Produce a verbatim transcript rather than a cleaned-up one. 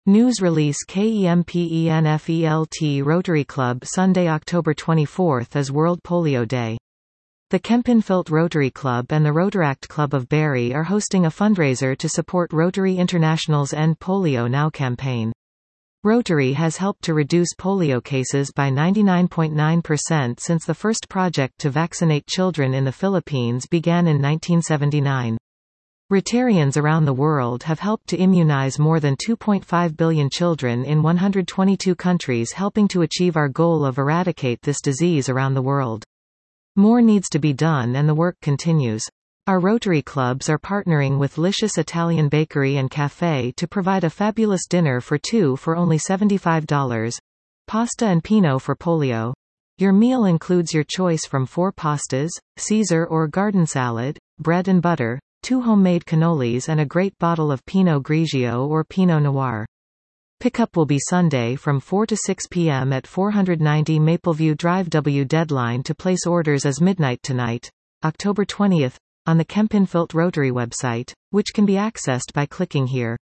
News release KEMPENFELT Rotary Club Sunday, October twenty-fourth is World Polio Day. The Kempenfelt Rotary Club and the Rotaract Club of Barrie are hosting a fundraiser to support Rotary International's End Polio Now campaign. Rotary has helped to reduce polio cases by ninety-nine point nine percent since the first project to vaccinate children in the Philippines began in nineteen seventy-nine. Rotarians around the world have helped to immunize more than two point five billion children in one hundred twenty-two countries, helping to achieve our goal of eradicate this disease around the world. More needs to be done and the work continues. Our Rotary clubs are partnering with Licious Italian Bakery and Cafe to provide a fabulous dinner for two for only seventy-five dollars. Pasta and Pinot for polio. Your meal includes your choice from four pastas, Caesar or garden salad, bread and butter, two homemade cannolis and a great bottle of Pinot Grigio or Pinot Noir. Pickup will be Sunday from four to six p m at four ninety Mapleview Drive. W deadline to place orders is midnight tonight, October twentieth, on the Kempenfelt Rotary website, which can be accessed by clicking here.